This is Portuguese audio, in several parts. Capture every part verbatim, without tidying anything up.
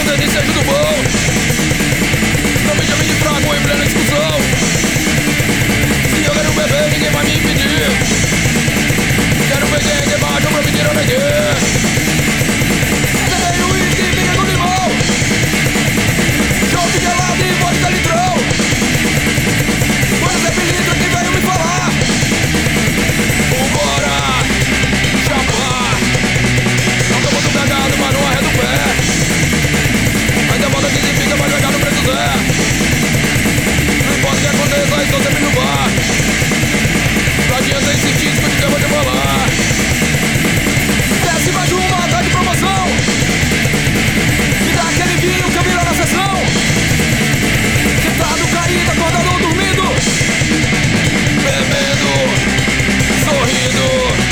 Denis seja do bom. Não me chame de fraco em plena discussão. Se eu quero beber, ninguém vai me impedir. Quero ver quem é baixo pra me tirar daqui. Acelerei o uísque e pinga com limão. Chope gelado e vodka litrão. Quando você pilitra que veio me falar. Vambora, chapar. Não tô muito pegado, mas não arredo o pé. Ainda volta que se fica, vai jogar no preço Zé. Não importa o que aconteça, estou sempre no bar. Não adianta insistir, escute o que eu vou te falar. Desce mais uma, tá de promoção. Me dá aquele vinho que eu viro na sessão. Sentado, caído, acordado ou dormindo. Bebendo, sorrindo.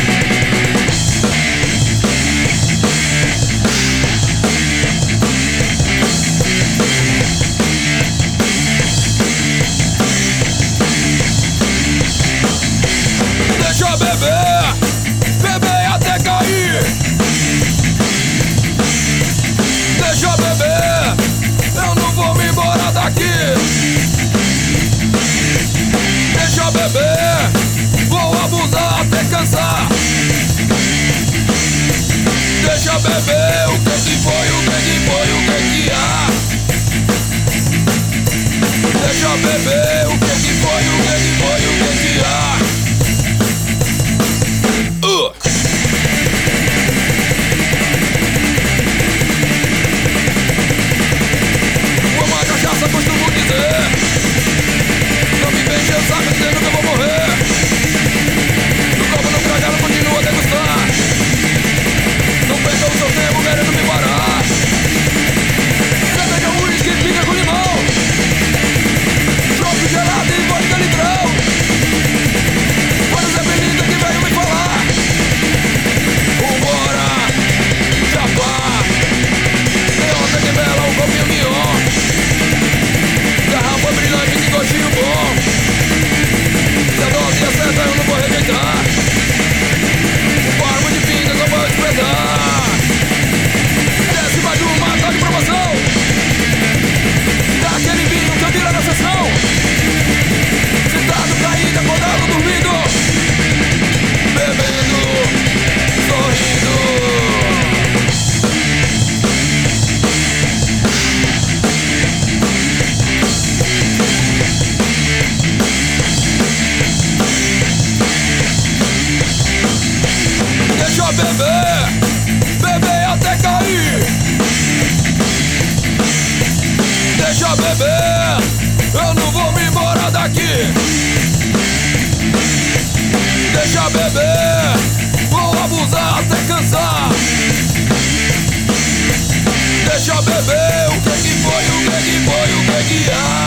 Deixa eu beber, beber até cair. Deixa eu beber, eu não vou me embora daqui. Deixa eu beber, vou abusar até cansar. Deixa eu beber, o que que foi, o que que foi, o que que há. Deixa eu beber, o que que foi, o que que foi, o que que há. Uh. Uma cachaça costumo dizer. Não me vem encher o saco dizendo que eu vou morrer. No copo no cragado continua a degustar. Não perca o seu tempo querendo me parar. Cerveja, uísque, pinga com limão. Chope gelado e vodka litrão. Quando Zé Benito que veio me falar. Vambora, chapar. Leonça que bela, um copinho mignon. Garrafa brilhante, que gostinho bom. Se a dose acerta eu não vou rejeitar. Um farmo de pinga só pode desprezar. Desce mais uma, tá de promoção. Dá aquele vinho que eu viro na sessão. Sentado, caído, acordado, dormindo. Bebendo, sorrindo. Deixa eu beber, beber até cair. Deixa eu beber, eu não vou me embora daqui. Deixa eu beber, vou abusar até cansar. Deixa eu beber, o que que foi, o que que foi, o que que há.